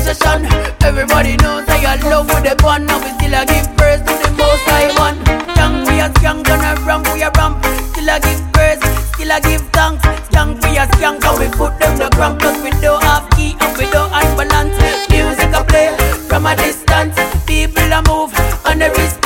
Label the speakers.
Speaker 1: session. Everybody knows I got love with the bun. Now we still a give praise to the most high one. Young we a skank and a ramp we a ramp. Still a give praise, still a give thanks. Skank we a skank and we put them the cramp. Cause we don't have key and we don't unbalance. Music a play from a distance. People a move on the wrist.